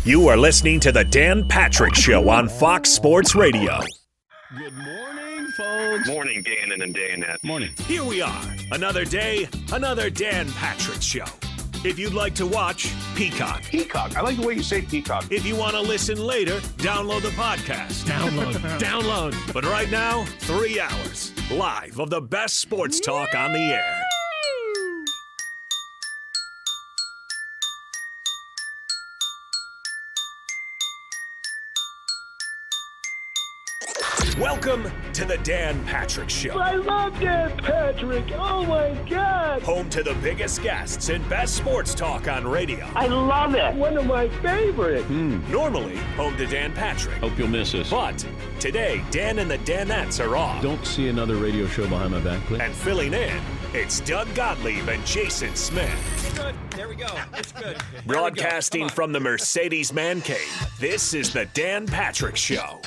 You are listening to The Dan Patrick Show on Fox Sports Radio. Good morning, folks. Morning, Dan and Danette. Morning. Here we are. Another day, another Dan Patrick Show. If you'd like to watch, Peacock. Peacock. I like the way you say peacock. If you want to listen later, download the podcast. Download. But right now, 3 hours live of the best sports talk on the air. Welcome to the Dan Patrick Show. I love Dan Patrick. Oh, my God. Home to the biggest guests and best sports talk on radio. I love it. One of my favorites. Normally, home to Dan Patrick. Hope you'll miss us. But today, Dan and the Danettes are off. Don't see another radio show behind my back, please. And filling in, it's Doug Gottlieb and Jason Smith. Good. There we go. It's good. Broadcasting from the Mercedes Man Cave, this is the Dan Patrick Show.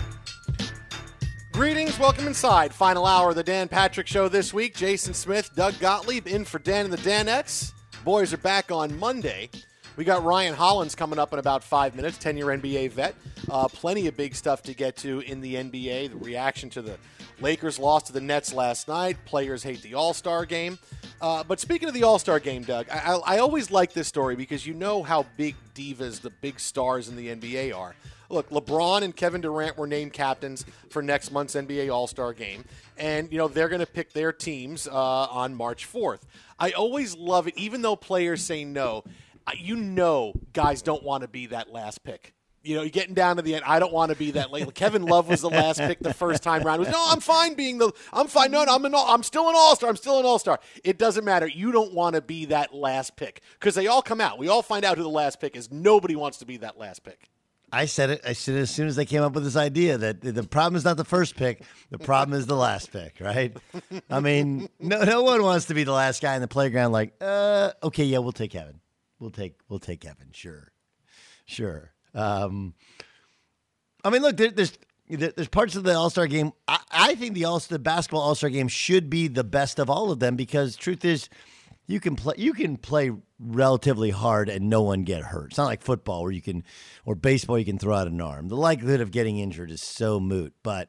Greetings, welcome inside. Final hour of the Dan Patrick Show this week. Jason Smith, Doug Gottlieb in for Dan and the Danettes. Boys are back on Monday. We got Ryan Hollins coming up in about 5 minutes, 10-year NBA vet. Plenty of big stuff to get to in the NBA. The reaction to the Lakers loss to the Nets last night. Players hate the All-Star game. But speaking of the All-Star game, Doug, I always like this story because you know how big divas, the big stars in the NBA are. Look, LeBron and Kevin Durant were named captains for next month's NBA All-Star Game. And, you know, they're going to pick their teams on March 4th. I always love it, even though players say no. You know guys don't want to be that last pick. You know, you're getting down to the end. I don't want to be that late. Kevin Love was the last pick the first time around. He was, no, I'm fine being I'm fine. No, I'm still an All-Star. I'm still an All-Star. It doesn't matter. You don't want to be that last pick because they all come out. We all find out who the last pick is. Nobody wants to be that last pick. I said it as soon as they came up with this idea that the problem is not the first pick, the problem is the last pick, right? I mean, no one wants to be the last guy in the playground. Like, okay, yeah, we'll take Kevin. We'll take Kevin. Sure. I mean, look, there's parts of the All-Star game. I think the basketball All-Star game should be the best of all of them because truth is, you can play relatively hard and no one get hurt. It's not like football or baseball you can throw out an arm. The likelihood of getting injured is so moot. But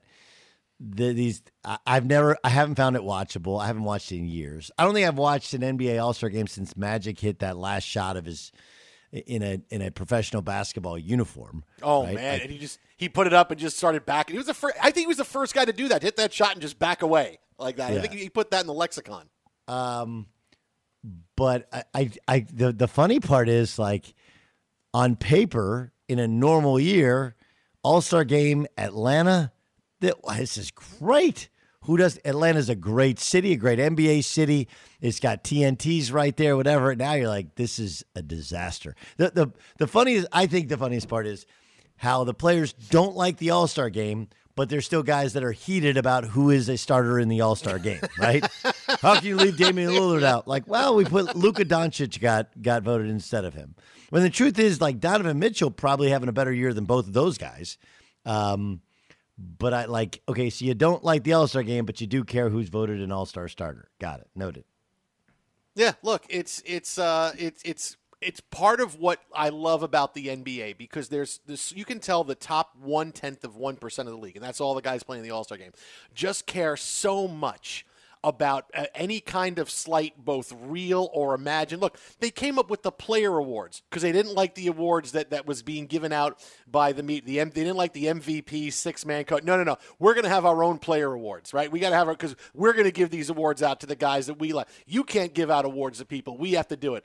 I haven't found it watchable. I haven't watched it in years. I don't think I've watched an NBA All-Star game since Magic hit that last shot of his in a professional basketball uniform. Oh right? man, and he put it up and just started backing. He was I think he was the first guy to do that, hit that shot and just back away like that. Yeah. I think he put that in the lexicon. But the funny part is, like, on paper, in a normal year, All-Star game, Atlanta, this is great. Atlanta's a great city, a great NBA city. It's got TNTs right there, whatever. Now you're like, this is a disaster. The funniest part is how the players don't like the All-Star game, but there's still guys that are heated about who is a starter in the All-Star game, right? How can you leave Damian Lillard out? Like, well, we put Luka Doncic got voted instead of him. When the truth is, like, Donovan Mitchell probably having a better year than both of those guys. But okay, so you don't like the All-Star game, but you do care who's voted an All-Star starter. Got it. Noted. Yeah, look, it's part of what I love about the NBA because there's this. You can tell the top 0.1% of the league, and that's all the guys playing the All-Star game, just care so much about any kind of slight, both real or imagined. Look, they came up with the player awards because they didn't like the awards that was being given out by they didn't like the MVP, six-man coach. No. We're going to have our own player awards, right? We got to have because we're going to give these awards out to the guys that we like. You can't give out awards to people. We have to do it.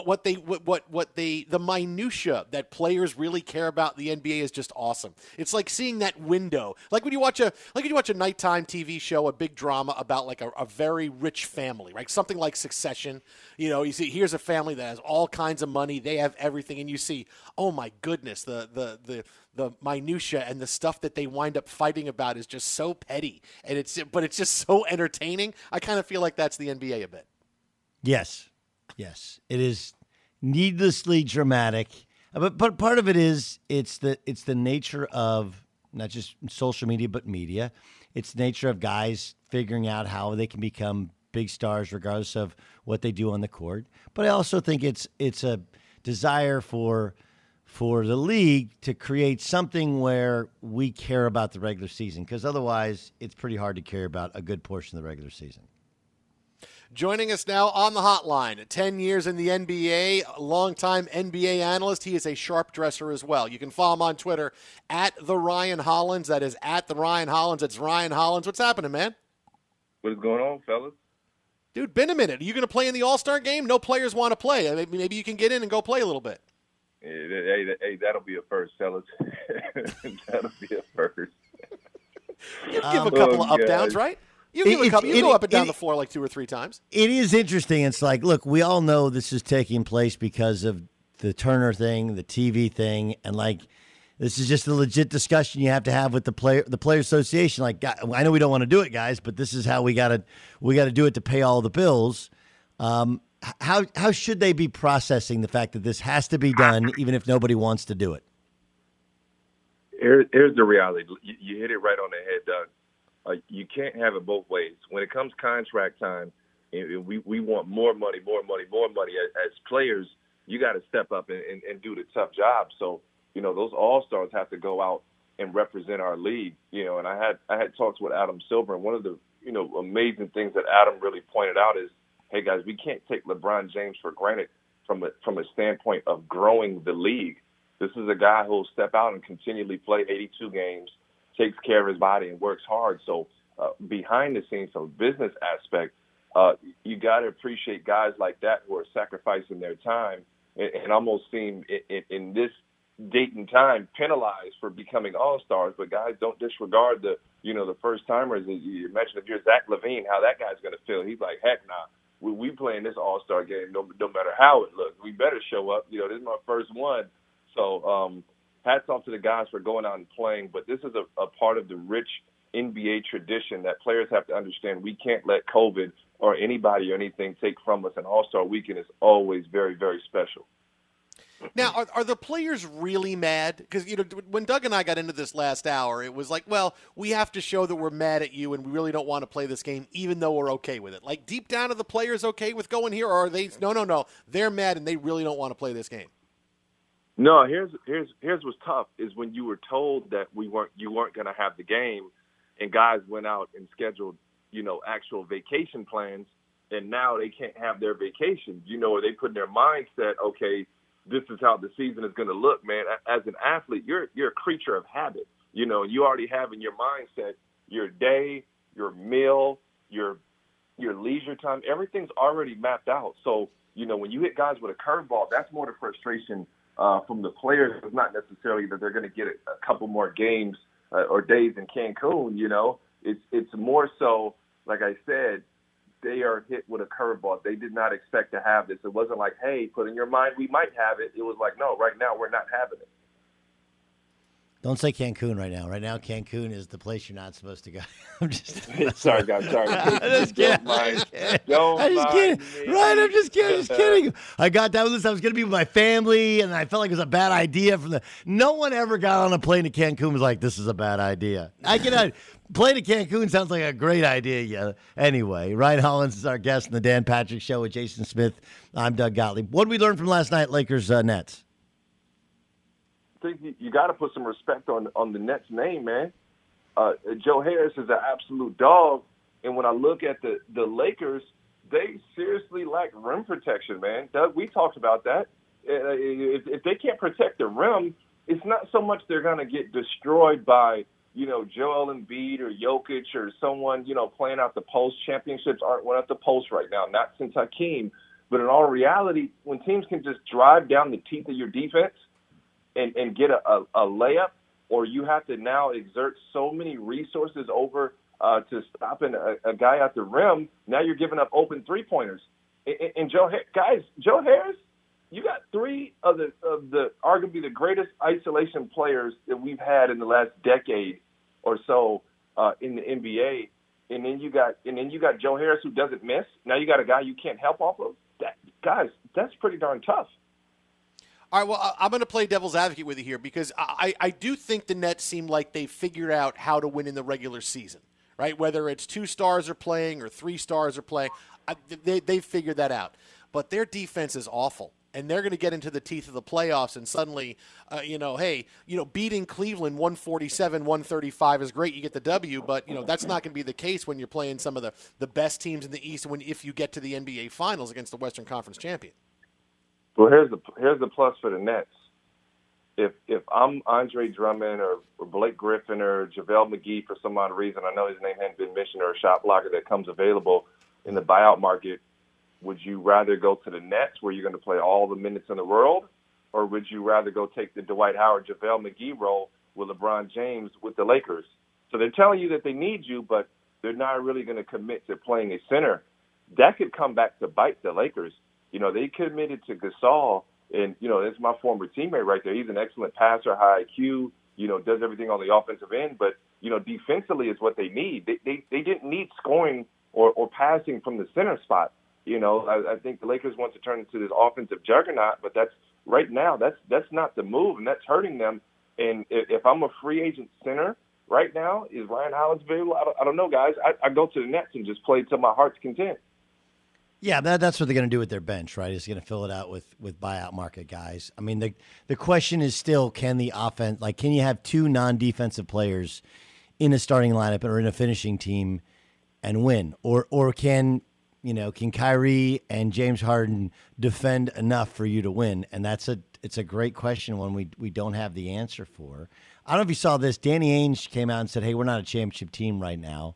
The minutia that players really care about in the NBA is just awesome. It's like seeing that window, like when you watch a nighttime TV show, a big drama about like a very rich family, right? Something like Succession. You know, you see, here's a family that has all kinds of money. They have everything, and you see, oh my goodness, the minutia and the stuff that they wind up fighting about is just so petty, and it's just so entertaining. I kind of feel like that's the NBA a bit. Yes, it is needlessly dramatic, but part of it is it's the nature of not just social media but media. It's the nature of guys figuring out how they can become big stars regardless of what they do on the court. But I also think it's a desire for for the league to create something where we care about the regular season, because otherwise it's pretty hard to care about a good portion of the regular season. Joining us now on the hotline, 10 years in the NBA, longtime NBA analyst. He is a sharp dresser as well. You can follow him on Twitter at the Ryan Hollins. That is at the Ryan Hollins. It's Ryan Hollins. What's happening, man? What's going on, fellas? Dude, been a minute. Are you going to play in the All-Star game? No players want to play. Maybe you can get in and go play a little bit. Hey, that'll be a first, fellas. That'll be a first. You give a couple of up-downs, right? You give a couple. You go up and down the floor like 2 or 3 times. It is interesting. It's like, look, we all know this is taking place because of the Turner thing, the TV thing, and like this is just a legit discussion you have to have with the player association. Like, I know we don't want to do it, guys, but this is how we got to do it to pay all the bills. How should they be processing the fact that this has to be done, even if nobody wants to do it? Here's the reality. You hit it right on the head, Doug. You can't have it both ways. When it comes contract time, we want more money. As players, you got to step up and do the tough job. So, those all-stars have to go out and represent our league. And I had talks with Adam Silver, and one of the, amazing things that Adam really pointed out is, hey, guys, we can't take LeBron James for granted from a standpoint of growing the league. This is a guy who will step out and continually play 82 games, takes care of his body and works hard. So behind the scenes, from a business aspect, you got to appreciate guys like that who are sacrificing their time and almost seem in this date and time penalized for becoming all-stars. But guys, don't disregard the first-timers. You imagine if you're Zach LaVine, how that guy's going to feel. He's like, heck nah. We playing this all-star game no matter how it looks. We better show up. This is my first one. So hats off to the guys for going out and playing. But this is a part of the rich NBA tradition that players have to understand. We can't let COVID or anybody or anything take from us. An all-star weekend is always very, very special. Now, are the players really mad? Because, when Doug and I got into this last hour, it was like, well, we have to show that we're mad at you and we really don't want to play this game, even though we're okay with it. Like, deep down, are the players okay with going here, or are they, no, they're mad and they really don't want to play this game? No, here's what's tough is when you were told that you weren't going to have the game, and guys went out and scheduled, actual vacation plans, and now they can't have their vacations. Or they put in their mindset, okay, this is how the season is going to look, man. As an athlete, you're a creature of habit. You already have in your mindset your day, your meal, your leisure time. Everything's already mapped out. So, when you hit guys with a curveball, that's more the frustration from the players. It's not necessarily that they're going to get a couple more games or days in Cancun. It's more so, like I said, they are hit with a curveball. They did not expect to have this. It wasn't like, hey, put in your mind we might have it. It was like, no, right now we're not having it. Don't say Cancun right now. Right now, Cancun is the place you're not supposed to go. I'm just sorry, guys. Sorry. I'm just kidding. Don't I'm just kidding. Me. Right, I'm just kidding. I got that list. I was going to be with my family, and I felt like it was a bad idea. No one ever got on a plane to Cancun and was like, this is a bad idea. Plane to Cancun sounds like a great idea. Yeah. Anyway, Ryan Hollins is our guest on the Dan Patrick Show with Jason Smith. I'm Doug Gottlieb. What did we learn from last night, Lakers Nets? I think you got to put some respect on the Nets name, man. Joe Harris is an absolute dog, and when I look at the Lakers, they seriously lack rim protection, man. Doug, we talked about that. If they can't protect the rim, it's not so much they're going to get destroyed by Joel Embiid or Jokic or someone playing out the post. Championships aren't won at the post right now, not since Hakeem. But in all reality, when teams can just drive down the teeth of your defense and get a layup, or you have to now exert so many resources over to stopping a guy at the rim, now you're giving up open three-pointers. And Joe Harris, you got three of the arguably the greatest isolation players that we've had in the last decade or so in the NBA, and then you got Joe Harris who doesn't miss. Now you got a guy you can't help off of. Guys, that's pretty darn tough. All right, well, I'm going to play devil's advocate with you here because I do think the Nets seem like they figured out how to win in the regular season, right? Whether it's 2 stars are playing or 3 stars are playing, they've figured that out. But their defense is awful. and they're going to get into the teeth of the playoffs, and suddenly, beating Cleveland 147-135 is great. You get the W, but, that's not going to be the case when you're playing some of the best teams in the East if you get to the NBA Finals against the Western Conference champion. Well, here's the plus for the Nets. If I'm Andre Drummond or Blake Griffin or JaVale McGee for some odd reason, I know his name hadn't been mentioned, or a shot blocker that comes available in the buyout market, would you rather go to the Nets where you're going to play all the minutes in the world, or would you rather go take the Dwight Howard, JaVale McGee role with LeBron James with the Lakers? So they're telling you that they need you, but they're not really going to commit to playing a center. That could come back to bite the Lakers. They committed to Gasol, and, that's my former teammate right there. He's an excellent passer, high IQ, does everything on the offensive end. But, defensively is what they need. They didn't need scoring or passing from the center spot. I think the Lakers want to turn into this offensive juggernaut, but that's not the move, and that's hurting them. And if I'm a free agent center right now, is Ryan Hollins available? I don't know, guys. I go to the Nets and just play to my heart's content. Yeah, that's what they're going to do with their bench, right? Is going to fill it out with buyout market guys. I mean, the question is still, can the offense, can you have two non-defensive players in a starting lineup or in a finishing team and win? Or can Kyrie and James Harden defend enough for you to win? And it's a great question, one we don't have the answer for. I don't know if you saw this. Danny Ainge came out and said, hey, we're not a championship team right now.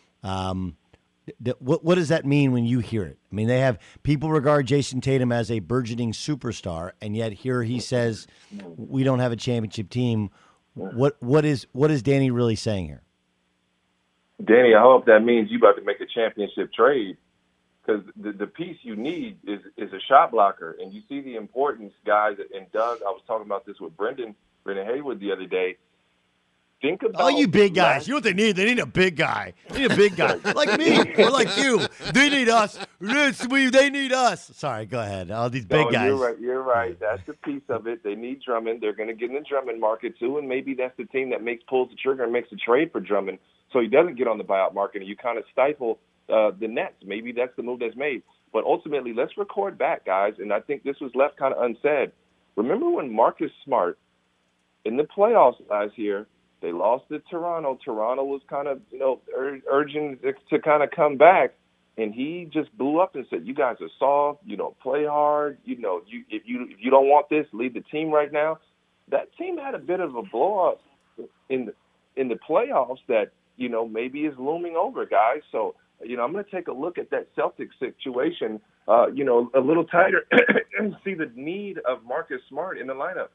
What does that mean when you hear it? I mean, people regard Jason Tatum as a burgeoning superstar, and yet here he says we don't have a championship team. What is Danny really saying here? Danny, I hope that means you about to make a championship trade, because the piece you need is a shot blocker, and you see the importance, guys. And Doug, I was talking about this with Brendan Haywood the other day. Think about all you big guys. You know what they need? They need a big guy. They need a big guy like me or like you. They need us. They need us. Sorry, go ahead. All these big guys. You're right. That's the piece of it. They need Drummond. They're going to get in the Drummond market too, and maybe that's the team that pulls the trigger and makes a trade for Drummond, so he doesn't get on the buyout market, and you kind of stifle the Nets. Maybe that's the move that's made. But ultimately, let's record back, guys, and I think this was left kind of unsaid. Remember when Marcus Smart in the playoffs last year? They lost to Toronto. Toronto was kind of, urging to kind of come back, and he just blew up and said, "You guys are soft. You don't play hard. If you don't want this, leave the team right now." That team had a bit of a blow up in the playoffs that maybe is looming over, guys. So I'm going to take a look at that Celtics situation, a little tighter, and see the need of Marcus Smart in the lineup.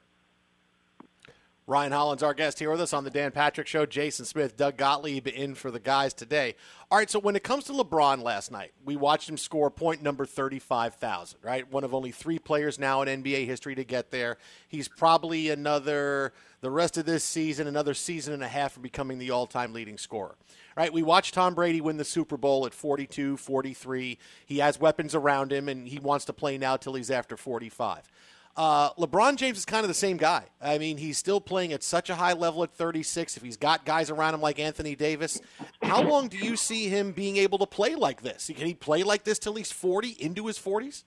Ryan Hollins, our guest here with us on the Dan Patrick Show. Jason Smith, Doug Gottlieb in for the guys today. All right, so when it comes to LeBron last night, we watched him score point number 35,000, right? One of only 3 players now in NBA history to get there. He's probably the rest of this season, another season and a half from becoming the all-time leading scorer. Right, we watched Tom Brady win the Super Bowl at 42, 43. He has weapons around him, and he wants to play now till he's after 45. LeBron James is kind of the same guy. I mean, he's still playing at such a high level at 36. If he's got guys around him like Anthony Davis, how long do you see him being able to play like this? Can he play like this till he's 40, into his 40s?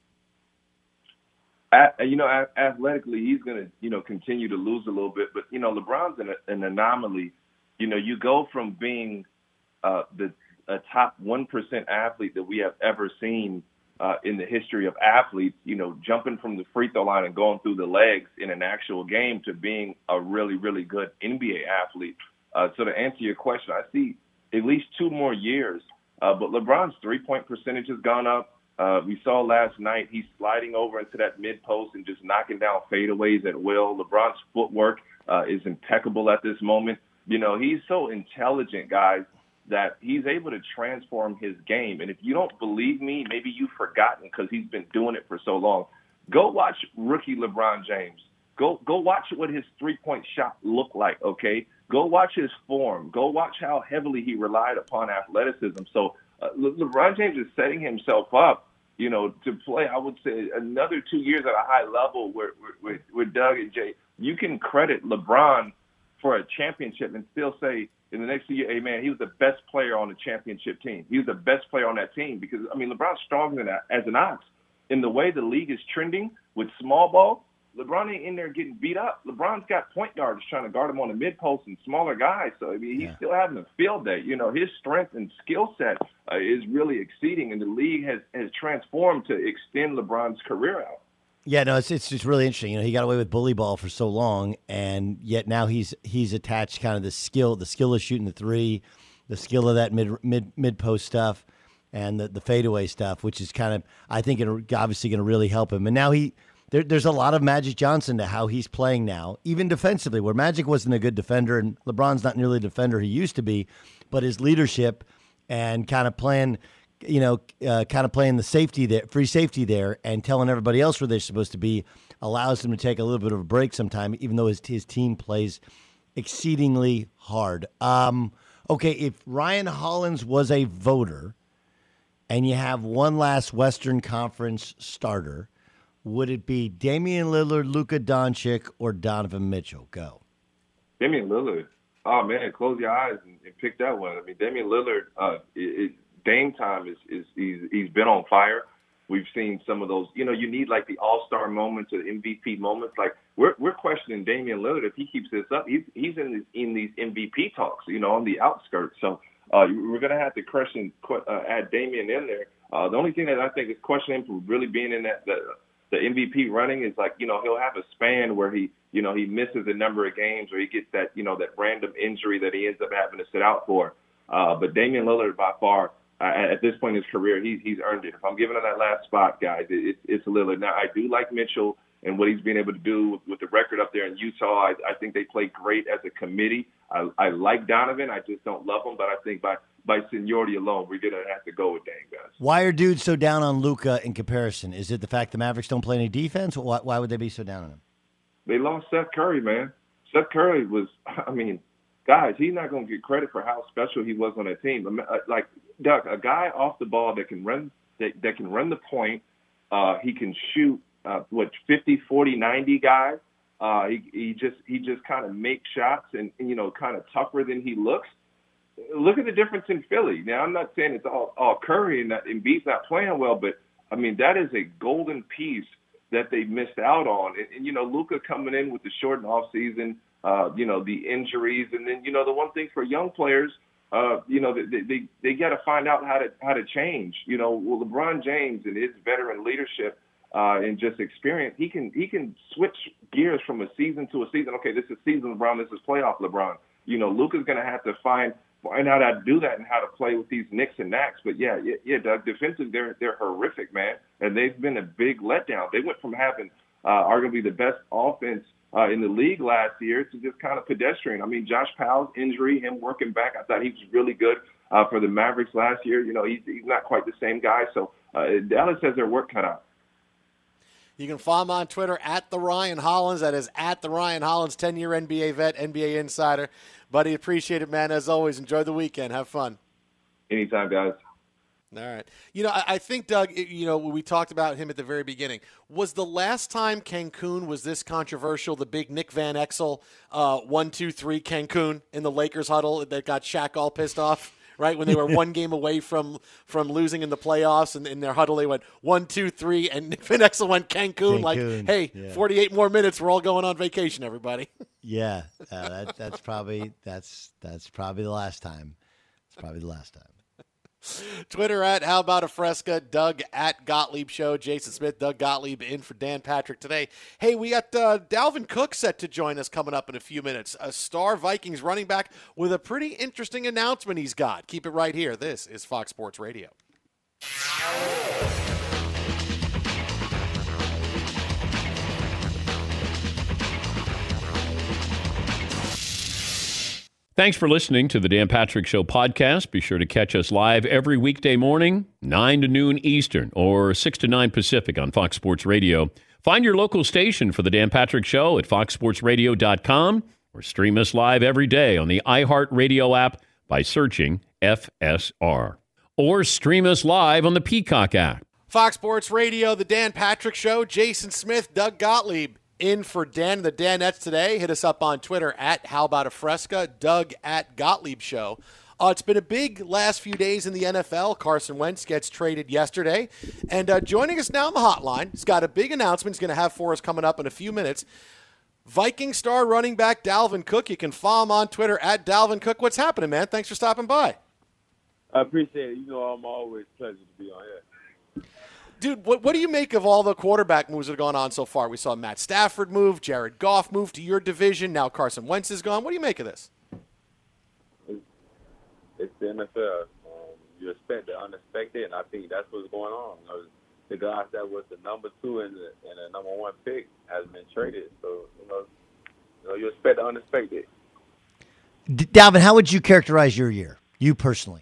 Athletically, he's going to, continue to lose a little bit. But, LeBron's an anomaly. You go from being a top 1% athlete that we have ever seen in the history of athletes, jumping from the free throw line and going through the legs in an actual game, to being a really, really good NBA athlete. So to answer your question, I see at least 2 more years. But LeBron's 3-point percentage has gone up. We saw last night he's sliding over into that mid post and just knocking down fadeaways at will. LeBron's footwork is impeccable at this moment. He's so intelligent, guys, that he's able to transform his game. And if you don't believe me, maybe you've forgotten because he's been doing it for so long. Go watch rookie LeBron James. Go watch what his 3-point shot looked like, okay? Go watch his form. Go watch how heavily he relied upon athleticism. So LeBron James is setting himself up, to play, I would say, another 2 years at a high level with Doug and Jay. You can credit LeBron for a championship and still say, in the next year, hey, man, he was the best player on the championship team. He was the best player on that team because, LeBron's stronger than that as an ox. In the way the league is trending, with small ball, LeBron ain't in there getting beat up. LeBron's got point guards trying to guard him on the mid-post and smaller guys. So, I mean, he's still having a field day. You know, his strength and skill set is really exceeding, and the league has transformed to extend LeBron's career out. Yeah, no, it's just really interesting. You know, he got away with bully ball for so long, and yet now he's attached kind of the skill of shooting the three, the skill of that mid-post stuff, and the fadeaway stuff, which is kind of, I think, obviously going to really help him. And now there's a lot of Magic Johnson to how he's playing now, even defensively, where Magic wasn't a good defender, and LeBron's not nearly the defender he used to be, but his leadership and kind of playing the safety there, free safety there, and telling everybody else where they're supposed to be allows him to take a little bit of a break sometime, even though his team plays exceedingly hard. Okay, if Ryan Hollins was a voter and you have one last Western Conference starter, would it be Damian Lillard, Luka Doncic, or Donovan Mitchell? Go. Damian Lillard. Oh, man, close your eyes and pick that one. I mean, Damian Lillard, Dame time he's been on fire. We've seen some of those. You know, you need like the All-Star moments or MVP moments. Like we're questioning Damian Lillard if he keeps this up. He's in these MVP talks. You know, on the outskirts. So we're gonna have to question add Damian in there. The only thing that I think is questioning him for really being in that the MVP running is like, you know, he'll have a span where he misses a number of games or he gets that random injury that he ends up having to sit out for. But Damian Lillard by far. At this point in his career, he's earned it. If I'm giving him that last spot, guys, it's Lillard. Now, I do like Mitchell and what he's been able to do with the record up there in Utah. I think they play great as a committee. I like Donovan. I just don't love him. But I think by seniority alone, we're going to have to go with Dame, guys. Why are dudes so down on Luka in comparison? Is it the fact the Mavericks don't play any defense? Why would they be so down on him? They lost Seth Curry, man. Seth Curry was, I mean, guys, he's not going to get credit for how special he was on that team. Like, Doug, a guy off the ball that can run the point. He can shoot 50, 40, 90 guys. He just kind of makes shots and kind of tougher than he looks. Look at the difference in Philly. Now, I'm not saying it's all Curry and Embiid's not playing well, but I mean that is a golden piece that they missed out on. And Luka coming in with the shortened off season. The injuries, and then the one thing for young players, they got to find out how to change. LeBron James and his veteran leadership and just experience, he can switch gears from a season to a season. Okay, this is season LeBron, this is playoff LeBron. Luka's going to have to find out how to do that and how to play with these Knicks and Knacks. But yeah, Doug, defensive, they're horrific, man, and they've been a big letdown. They went from having arguably the best offense in the league last year to just kind of pedestrian. I mean, Josh Powell's injury, him working back, I thought he was really good for the Mavericks last year. He's not quite the same guy. So Dallas has their work cut out. You can follow him on Twitter at the Ryan Hollins. That is at the Ryan Hollins, 10-year NBA vet, NBA insider. Buddy, appreciate it, man. As always, enjoy the weekend. Have fun. Anytime, guys. All right. I think, Doug, we talked about him at the very beginning. Was the last time Cancun was this controversial, the big Nick Van Exel 1-2-3 Cancun in the Lakers huddle that got Shaq all pissed off, right? When they were one game away from losing in the playoffs, and in their huddle they went 1-2-3, and Nick Van Exel went Cancun. Like, hey, yeah. 48 more minutes, we're all going on vacation, everybody. Yeah, that's probably the last time. It's probably the last time. Twitter at How About a Fresca, Doug at Gottlieb Show, Jason Smith, Doug Gottlieb in for Dan Patrick today. Hey, we got Dalvin Cook set to join us coming up in a few minutes. A star Vikings running back with a pretty interesting announcement he's got. Keep it right here. This is Fox Sports Radio. Thanks for listening to the Dan Patrick Show podcast. Be sure to catch us live every weekday morning, 9 to noon Eastern or 6 to 9 Pacific on Fox Sports Radio. Find your local station for the Dan Patrick Show at foxsportsradio.com or stream us live every day on the iHeartRadio app by searching FSR. Or stream us live on the Peacock app. Fox Sports Radio, the Dan Patrick Show, Jason Smith, Doug Gottlieb. In for Dan and the Danettes today. Hit us up on Twitter at How About a Fresca, Doug at Gottlieb Show It's been a big last few days in the NFL. Carson Wentz gets traded yesterday. And joining us now on the hotline, he's got a big announcement he's going to have for us coming up in a few minutes. Viking star running back Dalvin Cook. You can follow him on Twitter at Dalvin Cook. What's happening, man? Thanks for stopping by. I appreciate it. You know, I'm always pleasure to be on here. Dude, what do you make of all the quarterback moves that have gone on so far? We saw Matt Stafford move, Jared Goff move to your division. Now Carson Wentz is gone. What do you make of this? It's the NFL. You expect the unexpected, and I think that's what's going on. You know, the guy that was the number 2 and the number 1 pick has been traded. So, you know, you expect the unexpected. Dalvin, how would you characterize your year, you personally?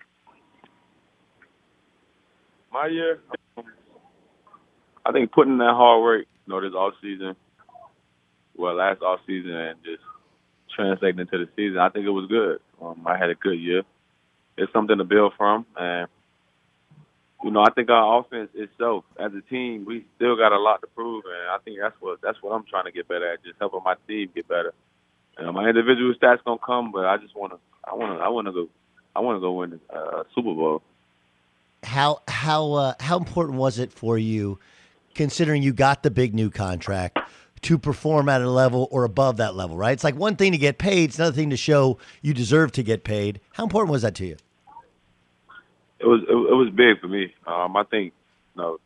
My year, I think putting in that hard work, you know, this offseason, last offseason, and just translating into the season, I think it was good. I had a good year. It's something to build from, and you know, I think our offense itself, as a team, we still got a lot to prove, and I think that's what I'm trying to get better at, just helping my team get better. My individual stats gonna come, but I want to go win a Super Bowl. How important was it for you, considering you got the big new contract, to perform at a level or above that level, right? It's like one thing to get paid. It's another thing to show you deserve to get paid. How important was that to you? It was big for me. I think, you know,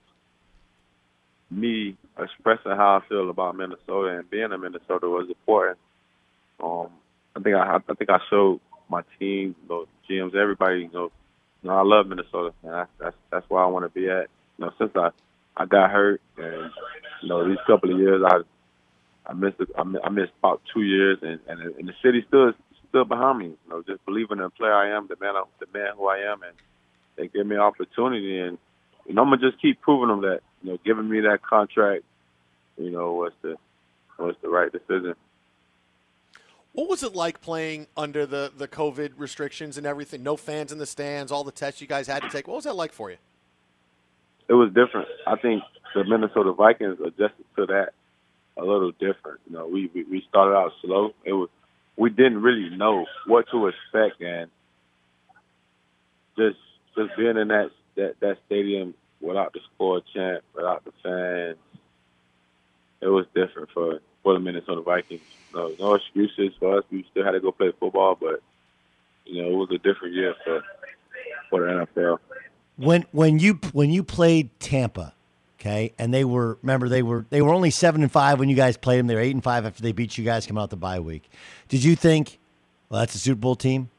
me expressing how I feel about Minnesota and being in Minnesota was important. I think I showed my team, you know, GMs, everybody, you know, I love Minnesota, and that's where I want to be at. You know, since I got hurt, and you know, these couple of years I missed about 2 years, and the city still behind me. You know, just believing in the player I am, the man who I am, and they give me an opportunity, and you know, I'm gonna just keep proving them that, you know, giving me that contract, you know, was the right decision. What was it like playing under the COVID restrictions and everything? No fans in the stands, all the tests you guys had to take. What was that like for you? It was different. I think the Minnesota Vikings adjusted to that a little different. You know, we started out slow. We didn't really know what to expect, and just being in that stadium without the score chant, without the fans, it was different for the Minnesota Vikings. No excuses for us. We still had to go play football, but you know, it was a different year for the NFL. When you played Tampa, okay, and they were only 7-5 when you guys played them. They were 8-5 after they beat you guys coming out the bye week. Did you think, well, that's a Super Bowl team?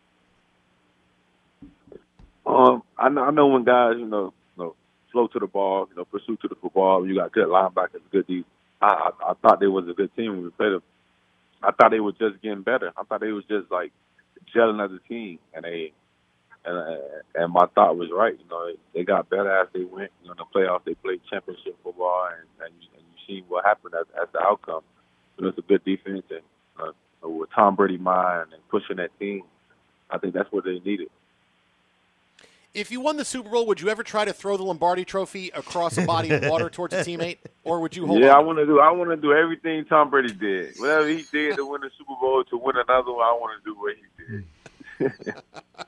I know when guys, you know, flow to the ball, you know, pursue to the football. You got good linebackers, good D. I thought they was a good team when we played them. I thought they were just getting better. I thought they was just like gelling as a team, and my thought was right. You know, they got better as they went. You know, in the playoffs they played championship football, and you see what happened as the outcome. You know, it's a good defense, and with Tom Brady mind and pushing that team, I think that's what they needed. If you won the Super Bowl, would you ever try to throw the Lombardi Trophy across a body of water towards a teammate, or would you hold on? Yeah, I want to do everything Tom Brady did. Whatever he did to win the Super Bowl, to win another one, I want to do what he did.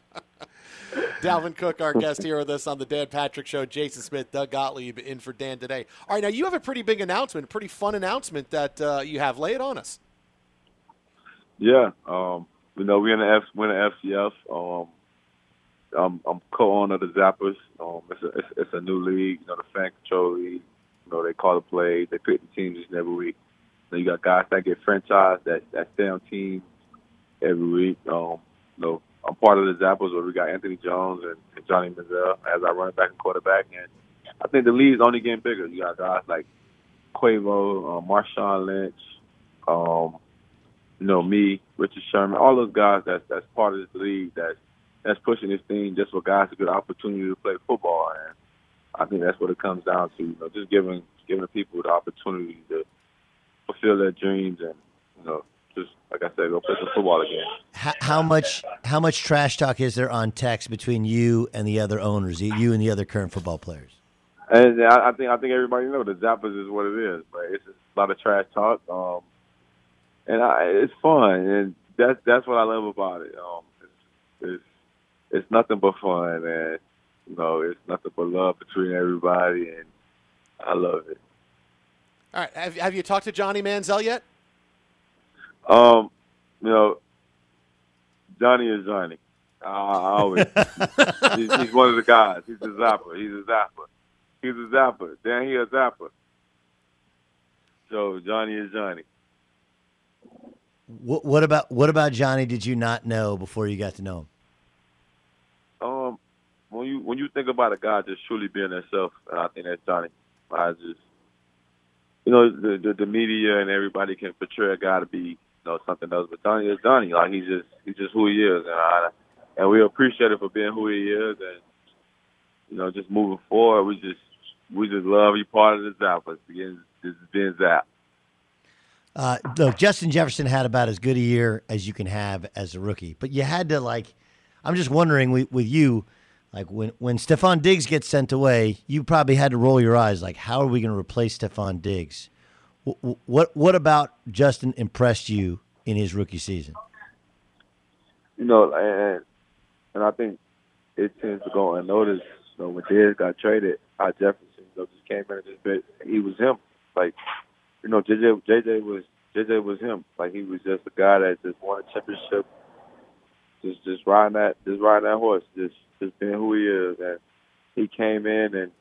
Dalvin Cook, our guest here with us on the Dan Patrick Show. Jason Smith, Doug Gottlieb in for Dan today. All right, now you have a pretty big announcement, a pretty fun announcement that you have. Lay it on us. Yeah, you know, we're in the FCF. I'm co-owner of the Zappers. It's a new league, you know, the fan control league. You know, they call the plays, they pick the teams each and every week. So you got guys that get franchised, that stay on teams every week. You know, I'm part of the Zappers where we got Anthony Jones and Johnny Manziel as our running back and quarterback. And I think the league's only getting bigger. You got guys like Quavo, Marshawn Lynch, you know, me, Richard Sherman, all those guys that's part of this league that's pushing this thing just for guys to get an opportunity to play football. And I think that's what it comes down to, you know, just giving people the opportunity to fulfill their dreams and, you know, just, like I said, go play some football again. How much trash talk is there on text between you and the other owners, you and the other current football players? And I think everybody knows the Zappers is what it is, but it's just a lot of trash talk. And it's fun, and that's what I love about it. it's nothing but fun, and it's nothing but love between everybody, and I love it. All right, have you talked to Johnny Manziel yet? Johnny is Johnny. I always he's one of the guys. He's a zapper. He's a zapper. Dan, he a zapper. So Johnny is Johnny. What about Johnny did you not know before you got to know him? When you think about a guy just truly being himself, I think that's Johnny. I just the media and everybody can portray a guy to be something else, but Johnny is Johnny. Like he's just who he is, and we appreciate it for being who he is, and just moving forward, we just love every part of the Zappers. Just being Zap. Look, Justin Jefferson had about as good a year as you can have as a rookie, but you had to I'm just wondering with you, when Stephon Diggs gets sent away, you probably had to roll your eyes. How are we going to replace Stephon Diggs? What about Justin impressed you in his rookie season? And I think it tends to go unnoticed. When Diggs got traded, Jefferson just came in and just bit. He was him. JJ was him. He was just a guy that just won a championship. Just riding that horse. Just being who he is, and he came in and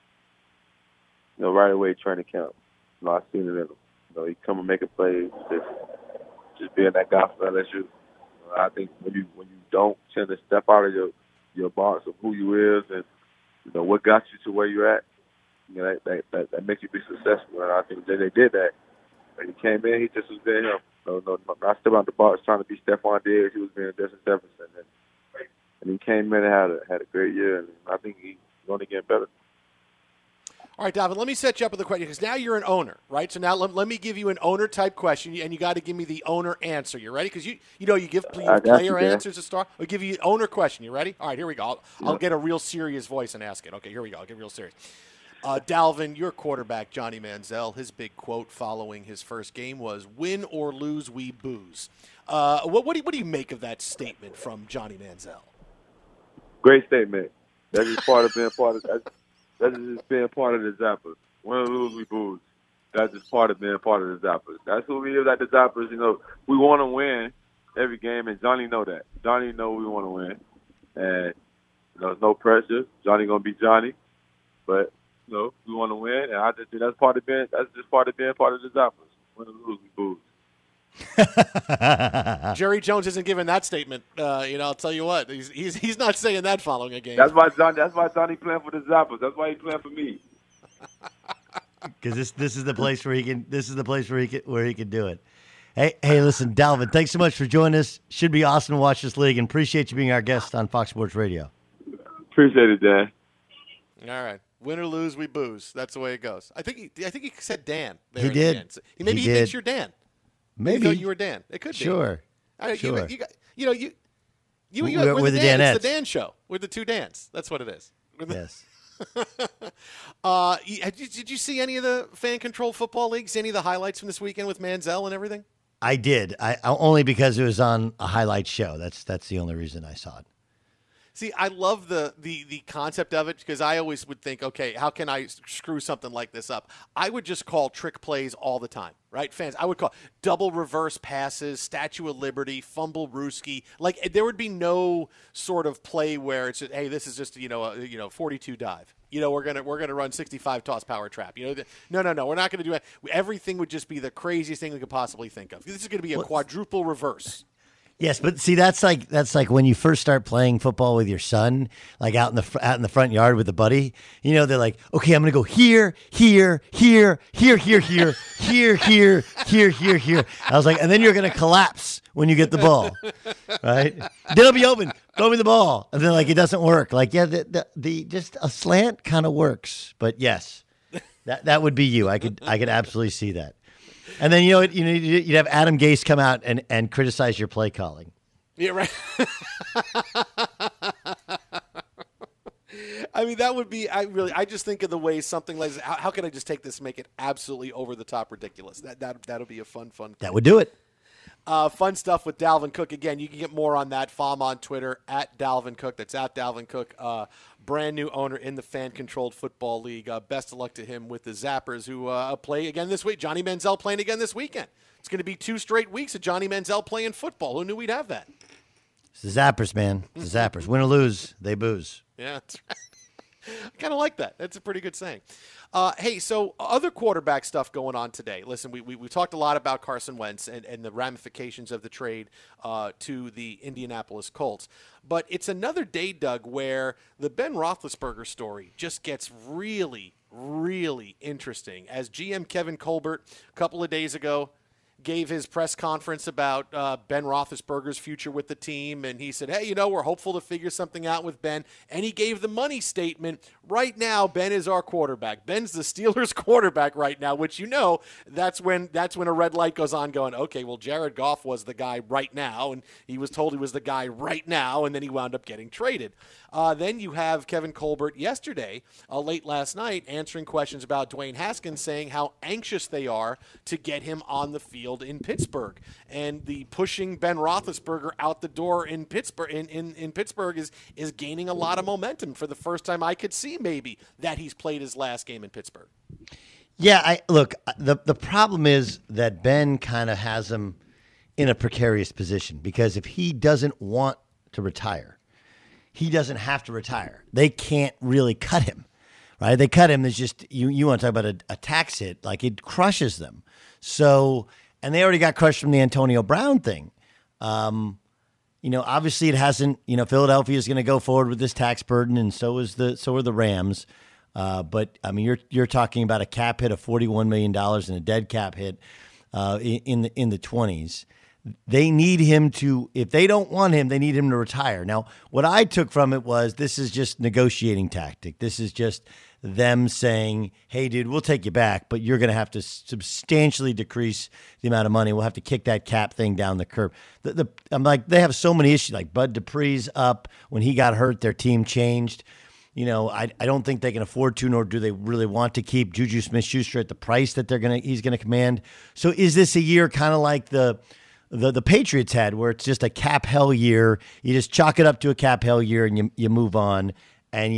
right away training camp. I seen it in him. He come and make a play, just being that guy for LSU. I think when you don't tend to step out of your box of who you is and what got you to where you're at, that makes you be successful. And I think JJ did that. When he came in, he just was being him. Not stepping out the box trying to be Stephon Diggs. He was being Justin Jefferson. And he came in and had a great year, and I think he's going to get better. All right, Dalvin, let me set you up with a question, because now you're an owner, right? So now let me give you an owner-type question, and you got to give me the owner answer. You ready? Because you give player answers to start. I'll give you an owner question. You ready? All right, here we go. I'll get a real serious voice and ask it. Okay, here we go. I'll get real serious. Dalvin, your quarterback, Johnny Manziel, his big quote following his first game was, "Win or lose, we booze." What do you make of that statement from Johnny Manziel? Great statement. That's just part of being part of that's just being part of the Zappers. Win or lose, we booze. That's just part of being part of the Zappers. That's who we is at the Zappers. We want to win every game, and Johnny know that. Johnny know we want to win, and there's no pressure. Johnny gonna be Johnny, but we want to win, and I just think that's just part of being part of the Zappers. Win or lose, we booze. Jerry Jones isn't giving that statement. I'll tell you what, he's not saying that following a game. That's why Johnny playing for the Zappers. That's why he playing for me. Because this is the place where he can. This is the place where he can do it. Hey, listen, Dalvin, thanks so much for joining us. Should be awesome to watch this league, and appreciate you being our guest on Fox Sports Radio. Appreciate it, Dan. All right. Win or lose, we booze. That's the way it goes. I think he said Dan. He did. He thinks you're Dan. Maybe thought you were Dan. It could be. Sure. Sure. We're the Danettes. It's the Dan show. We're the two Dans. That's what it is. Yes. Did you see any of the fan-controlled football leagues? Any of the highlights from this weekend with Manziel and everything? I did. I only because it was on a highlight show. That's the only reason I saw it. See, I love the concept of it, because I always would think, okay, how can I screw something like this up? I would just call trick plays all the time, right? Fans, I would call double reverse passes, Statue of Liberty, fumble Rooski. There would be no sort of play where it's just, hey, this is just a 42 dive. We're gonna run 65 toss power trap. No, we're not gonna do it. Everything would just be the craziest thing we could possibly think of. This is gonna be a quadruple reverse. Yes, but see, that's like when you first start playing football with your son, out in the front yard with a buddy. They're like, okay, I'm gonna go here. I was like, and then you're gonna collapse when you get the ball, right? Then it'll be open. Throw me the ball, and then it doesn't work. The just a slant kind of works, but yes, that would be you. I could absolutely see that. And then you'd have Adam Gase come out and criticize your play calling. Yeah, right. I mean, that would be. I just think of the way something like this. How can I just take this and make it absolutely over the top ridiculous? That'll be a fun thing. That would do it. Fun stuff with Dalvin Cook. Again, you can get more on that. Follow him on Twitter, at Dalvin Cook. That's at Dalvin Cook. Brand new owner in the fan-controlled football league. Best of luck to him with the Zappers, who play again this week. Johnny Manziel playing again this weekend. It's going to be 2 straight weeks of Johnny Manziel playing football. Who knew we'd have that? It's the Zappers, man. It's the Zappers. Win or lose, they booze. Yeah, that's right. I kind of like that. That's a pretty good saying. Hey, so other quarterback stuff going on today. Listen, we talked a lot about Carson Wentz and the ramifications of the trade to the Indianapolis Colts. But it's another day, Doug, where the Ben Roethlisberger story just gets really, really interesting. As GM Kevin Colbert a couple of days ago gave his press conference about Ben Roethlisberger's future with the team, and he said, hey, we're hopeful to figure something out with Ben, and he gave the money statement. Right now, Ben is our quarterback. Ben's the Steelers' quarterback right now, which that's when a red light goes on going, okay, well, Jared Goff was the guy right now, and he was told he was the guy right now, and then he wound up getting traded. Then you have Kevin Colbert yesterday, late last night, answering questions about Dwayne Haskins, saying how anxious they are to get him on the field in Pittsburgh, and the pushing Ben Roethlisberger out the door in Pittsburgh in Pittsburgh is gaining a lot of momentum for the first time I could see maybe that he's played his last game in Pittsburgh. Yeah, look, the problem is that Ben kind of has him in a precarious position, because if he doesn't want to retire, he doesn't have to retire. They can't really cut him, right? They cut him. There's just, you want to talk about a tax hit, like it crushes them. So, and they already got crushed from the Antonio Brown thing. Obviously it hasn't, Philadelphia is going to go forward with this tax burden, and so are the Rams. But I mean, you're talking about a cap hit of $41 million and a dead cap hit in the 20s. They need him to, if they don't want him, they need him to retire. Now, what I took from it was, this is just negotiating tactic. This is just them saying, hey, dude, we'll take you back, but you're going to have to substantially decrease the amount of money. We'll have to kick that cap thing down the curb. I'm like, they have so many issues. Like Bud Dupree's up. When he got hurt, their team changed. I don't think they can afford to, nor do they really want to keep Juju Smith-Schuster at the price that he's going to command. So is this a year kind of like the Patriots had, where it's just a cap hell year? You just chalk it up to a cap hell year, and you move on, and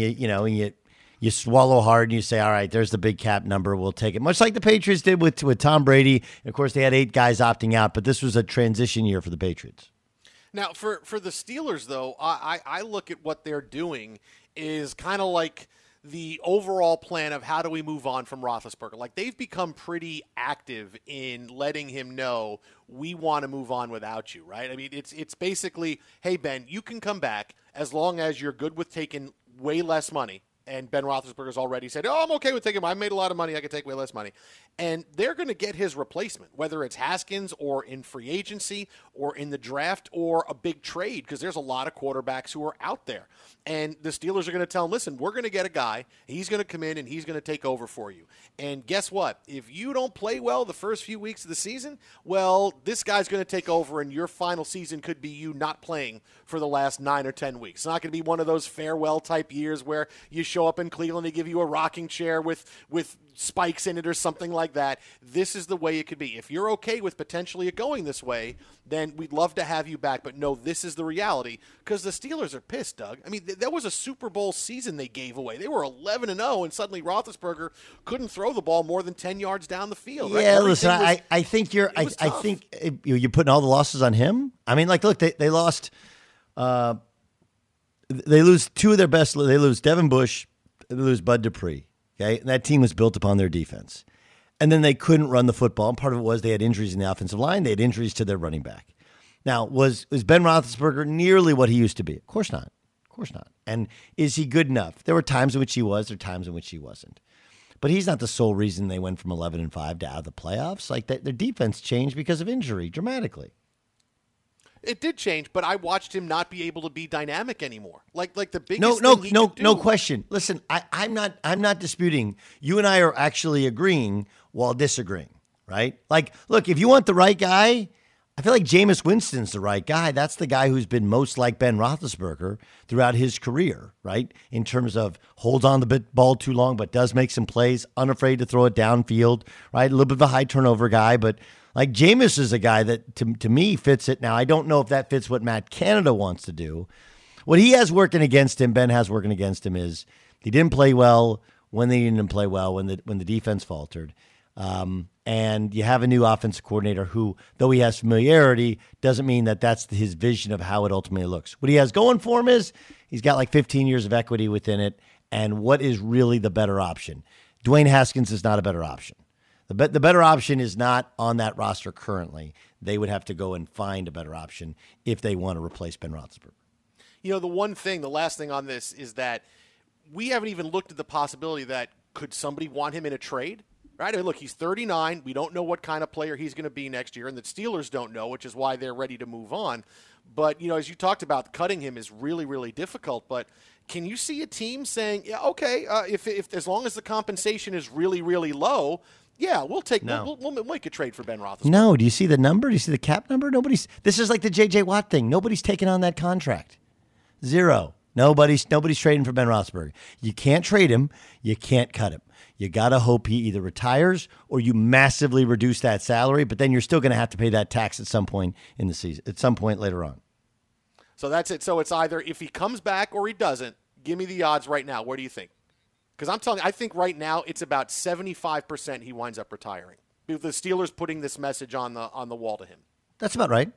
you swallow hard, and you say, all right, there's the big cap number, we'll take it. Much like the Patriots did with Tom Brady. And of course, they had 8 guys opting out, but this was a transition year for the Patriots. Now, for the Steelers, though, I look at what they're doing is kind of like the overall plan of how do we move on from Roethlisberger. Like, they've become pretty active in letting him know we want to move on without you, right? I mean, it's basically, hey, Ben, you can come back as long as you're good with taking way less money. And Ben Roethlisberger's already said, I'm okay with taking him. I made a lot of money. I can take way less money. And they're going to get his replacement, whether it's Haskins or in free agency or in the draft or a big trade, because there's a lot of quarterbacks who are out there. And the Steelers are going to tell him, listen, we're going to get a guy. He's going to come in and he's going to take over for you. And guess what? If you don't play well the first few weeks of the season, well, this guy's going to take over, and your final season could be you not playing for the last 9 or 10 weeks. It's not going to be one of those farewell type years where you show up in Cleveland, they give you a rocking chair with spikes in it or something like that. This is the way it could be. If you're okay with potentially it going this way, then we'd love to have you back. But no, this is the reality, because the Steelers are pissed, Doug. I mean, that was a Super Bowl season they gave away. They were 11-0, and suddenly Roethlisberger couldn't throw the ball more than 10 yards down the field. Right? Yeah, listen, I think you're putting all the losses on him. I mean, like, look, they lost. They lose 2 of their best. They lose Devin Bush. They lose Bud Dupree. Okay, and that team was built upon their defense. And then they couldn't run the football. And part of it was they had injuries in the offensive line. They had injuries to their running back. Now, was Ben Roethlisberger nearly what he used to be? Of course not. Of course not. And is he good enough? There were times in which he was. There were times in which he wasn't. But he's not the sole reason they went from 11-5 to out of the playoffs. Like, their defense changed because of injury dramatically. It did change, but I watched him not be able to be dynamic anymore. Like the biggest no question. Listen, I'm not disputing. You and I are actually agreeing while disagreeing, right? Like, look, if you want the right guy, I feel like Jameis Winston's the right guy. That's the guy who's been most like Ben Roethlisberger throughout his career, right? In terms of holds on the ball too long, but does make some plays, unafraid to throw it downfield, right? A little bit of a high turnover guy, but Like Jameis is a guy that to me fits it. Now I don't know if that fits what Matt Canada wants to do. What he has working against him, Ben has working against him, is he didn't play well when they didn't play well, when the defense faltered. And you have a new offensive coordinator who, though he has familiarity, doesn't mean that that's his vision of how it ultimately looks. What he has going for him is he's got like 15 years of equity within it. And what is really the better option? Dwayne Haskins is not a better option. The better option is not on that roster currently. They would have to go and find a better option if they want to replace Ben Roethlisberger. The last thing on this is that we haven't even looked at the possibility that could somebody want him in a trade? Right? I mean, look, he's 39. We don't know what kind of player he's going to be next year, and the Steelers don't know, which is why they're ready to move on. But, as you talked about, cutting him is really, really difficult. But can you see a team saying, yeah, okay, if as long as the compensation is really, really low, yeah, we'll make a trade for Ben Roethlisberger. No, do you see the number? Do you see the cap number? This is like the J.J. Watt thing. Nobody's taking on that contract. Zero. Nobody's trading for Ben Roethlisberger. You can't trade him. You can't cut him. You got to hope he either retires or you massively reduce that salary, but then you're still going to have to pay that tax at some point in the season, at some point later on. So that's it. So it's either if he comes back or he doesn't. Give me the odds right now. What do you think? Because I'm telling you, I think right now it's about 75% he winds up retiring. The Steelers putting this message on the wall to him. That's about right.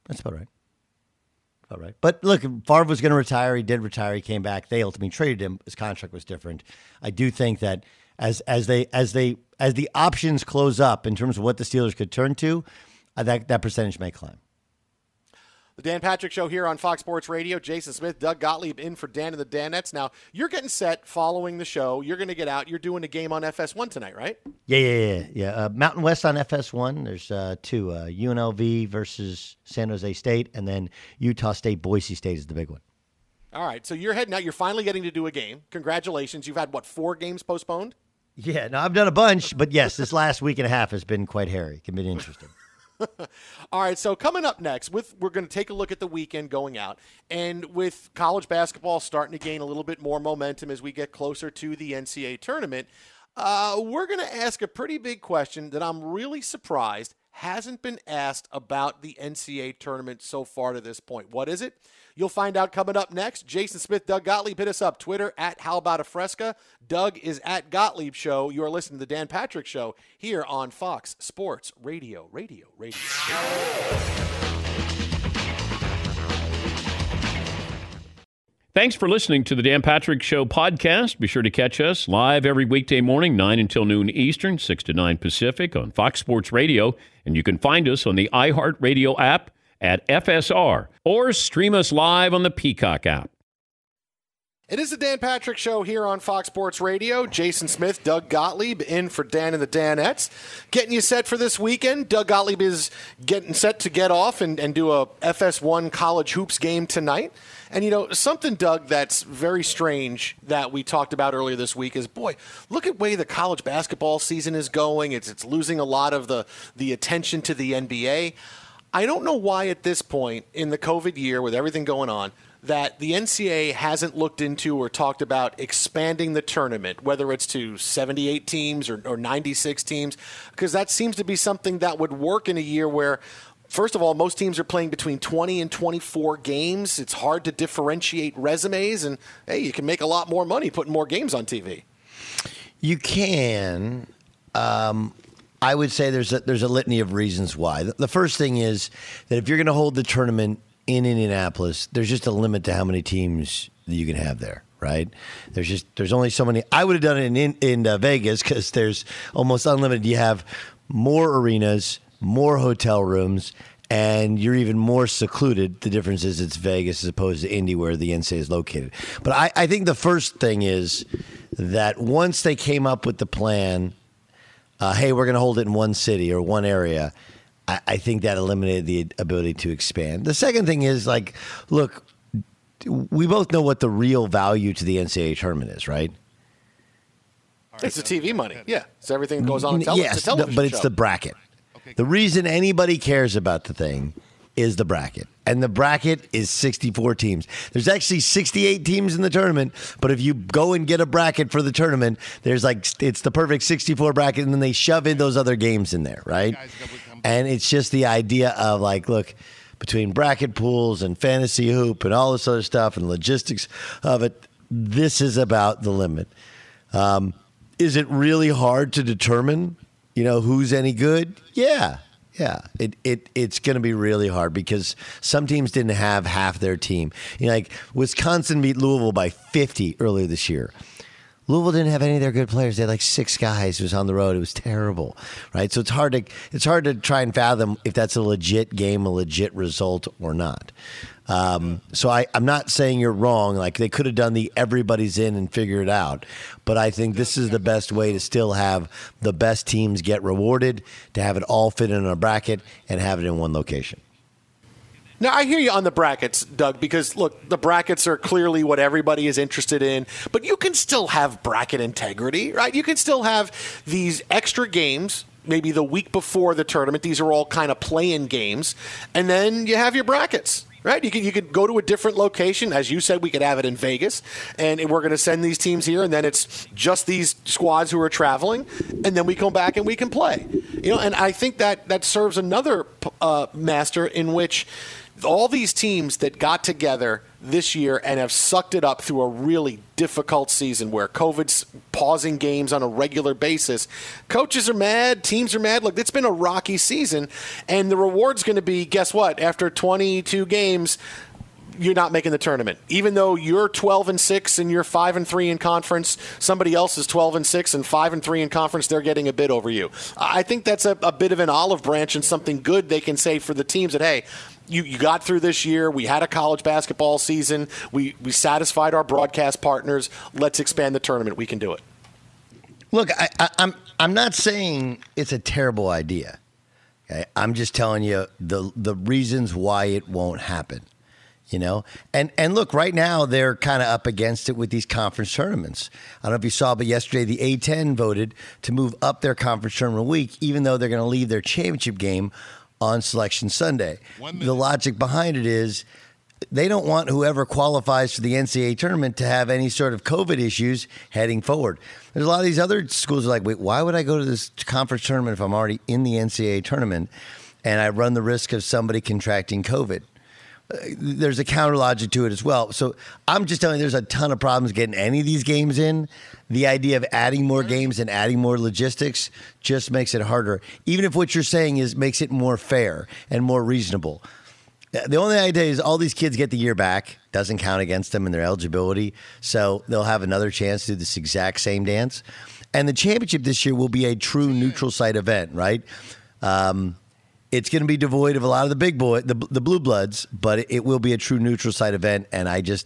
All right. But look, Favre was going to retire. He did retire. He came back. They ultimately traded him. His contract was different. I do think that as the options close up in terms of what the Steelers could turn to, that percentage may climb. The Dan Patrick Show here on Fox Sports Radio. Jason Smith, Doug Gottlieb in for Dan and the Danettes. Now, you're getting set following the show. You're going to get out. You're doing a game on FS1 tonight, right? Yeah. Mountain West on FS1. There's two, UNLV versus San Jose State, and then Utah State, Boise State is the big one. All right, so you're heading out. You're finally getting to do a game. Congratulations. You've had, 4 games postponed? Yeah, no, I've done a bunch, but yes, this last week and a half has been quite hairy. It can be interesting. All right, so coming up next, we're going to take a look at the weekend going out. And with college basketball starting to gain a little bit more momentum as we get closer to the NCAA tournament, we're going to ask a pretty big question that I'm really surprised hasn't been asked about the NCAA tournament so far to this point. What is it? You'll find out coming up next. Jason Smith, Doug Gottlieb, hit us up. Twitter at How About a Fresca. Doug is at Gottlieb Show. You are listening to the Dan Patrick Show here on Fox Sports Radio. Thanks for listening to the Dan Patrick Show podcast. Be sure to catch us live every weekday morning, 9 until noon Eastern, 6 to 9 Pacific on Fox Sports Radio. And you can find us on the iHeartRadio app at FSR or stream us live on the Peacock app. It is the Dan Patrick Show here on Fox Sports Radio. Jason Smith, Doug Gottlieb in for Dan and the Danettes. Getting you set for this weekend. Doug Gottlieb is getting set to get off and do a FS1 college hoops game tonight. And, something, Doug, that's very strange that we talked about earlier this week is, boy, look at the way the college basketball season is going. It's losing a lot of the attention to the NBA. I don't know why at this point in the COVID year with everything going on that the NCAA hasn't looked into or talked about expanding the tournament, whether it's to 78 teams or 96 teams, because that seems to be something that would work in a year where, first of all, most teams are playing between 20 and 24 games. It's hard to differentiate resumes, and, hey, you can make a lot more money putting more games on TV. You can. I would say there's a litany of reasons why. The first thing is that if you're going to hold the tournament in Indianapolis, there's just a limit to how many teams that you can have there, right? There's only so many. I would have done it in Vegas because there's almost unlimited. You have more arenas, more hotel rooms, and you're even more secluded. The difference is it's Vegas as opposed to Indy where the NCAA is located. But I think the first thing is that once they came up with the plan, hey, we're going to hold it in one city or one area, I think that eliminated the ability to expand. The second thing is, look, we both know what the real value to the NCAA tournament is, right? It's the TV money. Yeah. It's everything that goes on television. Yes, but it's the bracket. The reason anybody cares about the thing is the bracket. And the bracket is 64 teams. There's actually 68 teams in the tournament, but if you go and get a bracket for the tournament, it's the perfect 64 bracket, and then they shove in those other games in there, right? And it's just the idea of like, look, between bracket pools and fantasy hoop and all this other stuff and logistics of it, this is about the limit. Is it really hard to determine, who's any good? Yeah. It's going to be really hard because some teams didn't have half their team. Like Wisconsin beat Louisville by 50 earlier this year. Louisville didn't have any of their good players. They had like 6 guys who was on the road. It was terrible, right? So it's hard to try and fathom if that's a legit game, a legit result or not. So I'm not saying you're wrong. Like they could have done the everybody's in and figure it out. But I think this is the best way to still have the best teams get rewarded, to have it all fit in a bracket and have it in one location. Now, I hear you on the brackets, Doug, because, look, the brackets are clearly what everybody is interested in, but you can still have bracket integrity, right? You can still have these extra games, maybe the week before the tournament. These are all kind of play-in games, and then you have your brackets. Right, you could go to a different location. As you said, we could have it in Vegas, and we're going to send these teams here, and then it's just these squads who are traveling, and then we come back and we can play. And I think that serves another master in which all these teams that got together this year and have sucked it up through a really difficult season where COVID's pausing games on a regular basis. Coaches are mad. Teams are mad. Look, it's been a rocky season, and the reward's going to be, guess what? After 22 games, you're not making the tournament. Even though you're 12-6 and you're 5-3 in conference, somebody else is 12-6 and 5-3 in conference, they're getting a bid over you. I think that's a bit of an olive branch and something good they can say for the teams that, hey, you got through this year. We had a college basketball season. We satisfied our broadcast partners. Let's expand the tournament. We can do it. Look, I'm not saying it's a terrible idea. Okay? I'm just telling you the reasons why it won't happen. And look, right now they're kind of up against it with these conference tournaments. I don't know if you saw, but yesterday the A-10 voted to move up their conference tournament week, even though they're going to leave their championship game on Selection Sunday. The logic behind it is they don't want whoever qualifies for the NCAA tournament to have any sort of COVID issues heading forward. There's a lot of these other schools that are like, wait, why would I go to this conference tournament if I'm already in the NCAA tournament and I run the risk of somebody contracting COVID? There's a counter logic to it as well. So I'm just telling you, there's a ton of problems getting any of these games in. The idea of adding more games and adding more logistics just makes it harder. Even if what you're saying is makes it more fair and more reasonable. The only idea is all these kids get the year back. Doesn't count against them in their eligibility. So they'll have another chance to do this exact same dance. And the championship this year will be a true neutral site event, right? It's going to be devoid of a lot of the big boy, the blue bloods, but it will be a true neutral site event. And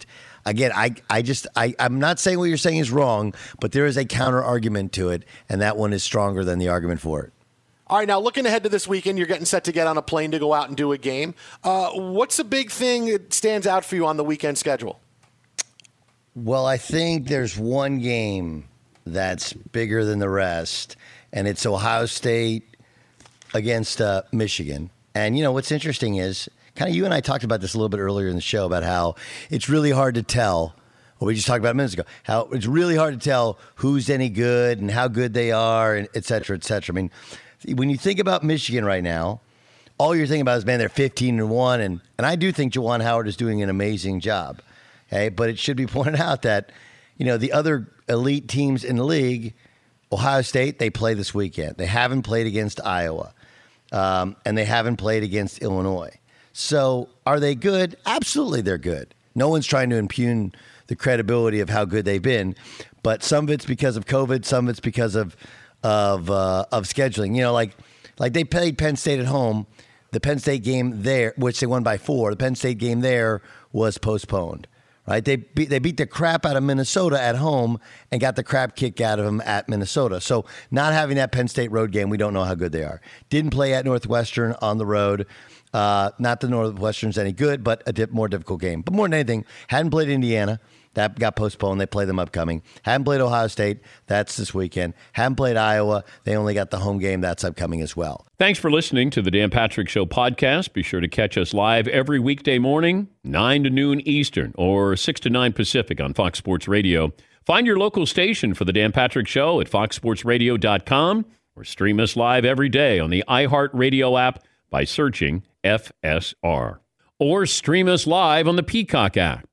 I'm not saying what you're saying is wrong, but there is a counter argument to it, and that one is stronger than the argument for it. All right, now looking ahead to this weekend, you're getting set to get on a plane to go out and do a game. What's a big thing that stands out for you on the weekend schedule? Well, I think there's one game that's bigger than the rest, and it's Ohio State against Michigan. And, what's interesting is kind of you and I talked about this a little bit earlier in the show about how it's really hard to tell, what we just talked about minutes ago, how it's really hard to tell who's any good and how good they are, and et cetera, et cetera. I mean, when you think about Michigan right now, all you're thinking about is, man, they're 15-1. And I do think Juwan Howard is doing an amazing job. Okay? But it should be pointed out that, the other elite teams in the league, Ohio State, they play this weekend. They haven't played against Iowa. And they haven't played against Illinois. So are they good? Absolutely they're good. No one's trying to impugn the credibility of how good they've been. But some of it's because of COVID. Some of it's because of scheduling. Like they played Penn State at home. The Penn State game there, which they won by 4, the Penn State game there was postponed. Right? They beat the crap out of Minnesota at home and got the crap kicked out of them at Minnesota. So not having that Penn State road game, we don't know how good they are. Didn't play at Northwestern on the road. Not that Northwestern's any good, but a more difficult game. But more than anything, hadn't played Indiana. That got postponed. They play them upcoming. Haven't played Ohio State. That's this weekend. Haven't played Iowa. They only got the home game. That's upcoming as well. Thanks for listening to the Dan Patrick Show podcast. Be sure to catch us live every weekday morning, 9 to noon Eastern or 6 to 9 Pacific on Fox Sports Radio. Find your local station for the Dan Patrick Show at foxsportsradio.com or stream us live every day on the iHeartRadio app by searching FSR. Or stream us live on the Peacock app.